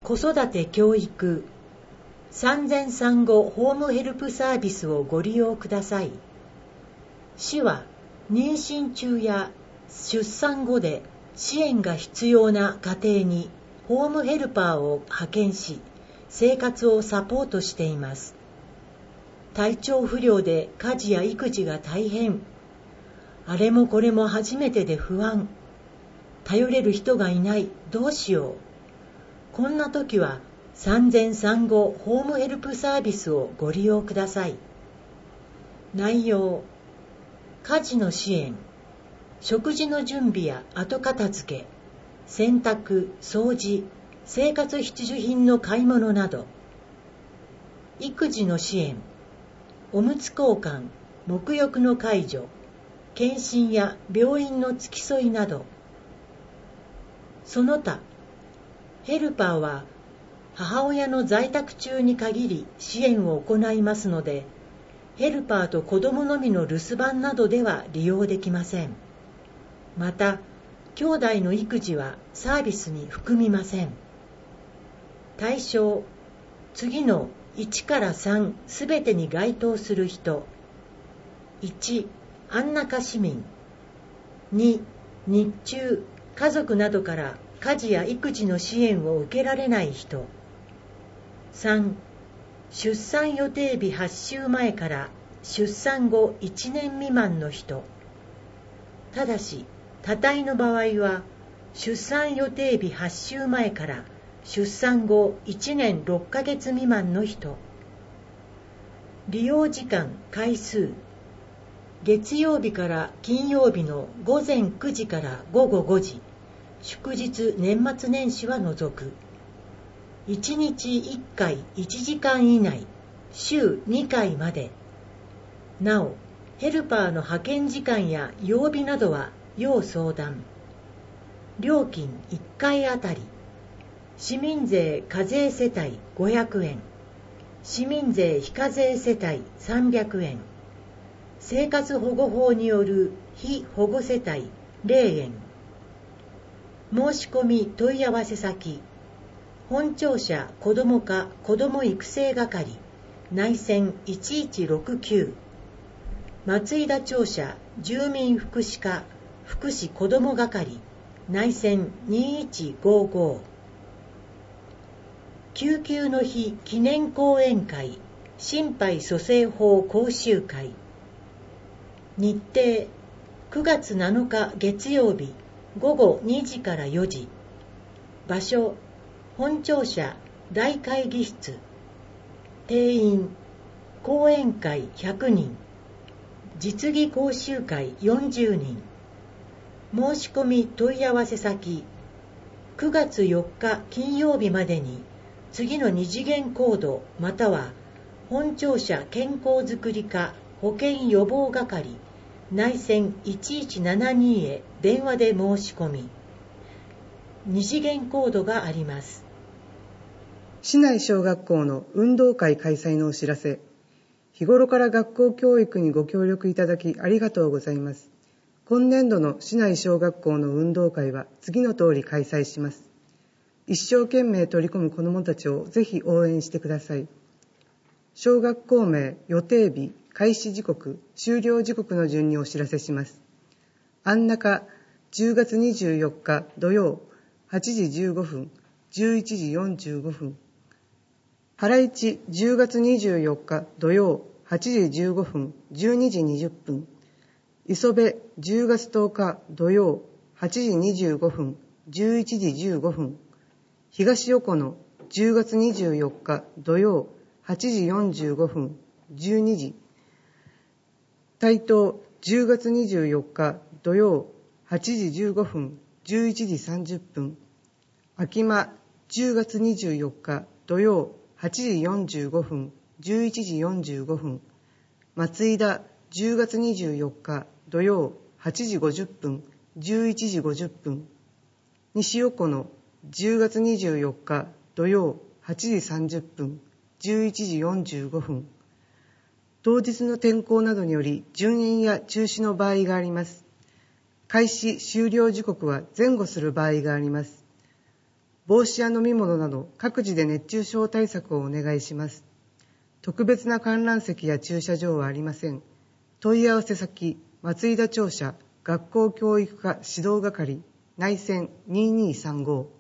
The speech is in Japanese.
子育て教育産前産後ホームヘルプサービスをご利用ください。市は妊娠中や出産後で支援が必要な家庭にホームヘルパーを派遣し、生活をサポートしています。体調不良で家事や育児が大変、あれもこれも初めてで不安、頼れる人がいない、どうしよう。こんな時は産前産後ホームヘルプサービスをご利用ください。内容、家事の支援、食事の準備や後片付け、洗濯、掃除、生活必需品の買い物など。育児の支援、おむつ交換、沐浴の介助、検診や病院の付き添いなど。その他、ヘルパーは母親の在宅中に限り支援を行いますので、ヘルパーと子供のみの留守番などでは利用できません。また、兄弟の育児はサービスに含みません。対象、次の1から3すべてに該当する人。1、安中市民。2、日中、家族などから家事や育児の支援を受けられない人。3、出産予定日発週前から出産後1年未満の人。ただし、多胎の場合は、出産予定日発週前から出産後1年6ヶ月未満の人。利用時間、回数。月曜日から金曜日の午前9時から午後5時。祝日、年末年始は除く。1日1回1時間以内、週2回まで。なお、ヘルパーの派遣時間や曜日などは要相談。料金1回あたり、市民税課税世帯500円、市民税非課税世帯300円、生活保護法による非保護世帯0円。申し込み問い合わせ先、本庁舎子ども課子ども育成係、内線1169、松井田庁舎住民福祉課福祉子ども係、内線2155。救急の日記念講演会、心肺蘇生法講習会。日程、9月7日月曜日午後2時から4時。場所、本庁舎大会議室。定員、講演会100人、実技講習会40人。申し込み問い合わせ先、9月4日金曜日までに次の2次元コードまたは本庁舎健康づくり課保健予防係、内線1172へ電話で申し込み。2次元コードがあります。 市内小学校の運動会開催のお知らせ。日頃から学校教育にご協力いただきありがとうございます。今年度の市内小学校の運動会は次の通り開催します。一生懸命取り組む子どもたちをぜひ応援してください。小学校名、予定日、開始時刻、終了時刻の順にお知らせします。安中、10月24日土曜、8時15分、11時45分。原市、10月24日土曜、8時15分、12時20分。磯部、10月10日土曜、8時25分、11時15分。東横野、10月24日土曜、8時45分、12時。台東、10月24日土曜、8時15分、11時30分。秋間、10月24日土曜、8時45分、11時45分。松井田、10月24日土曜、8時50分、11時50分。西横野、10月24日土曜、8時30分、11時45分。当日の天候などにより順延や中止の場合があります。開始・終了時刻は前後する場合があります。 帽子や飲み物など各自で熱中症対策をお願いします。特別な観覧席や駐車場はありません。問い合わせ先、松井田庁舎学校教育課指導係内線2235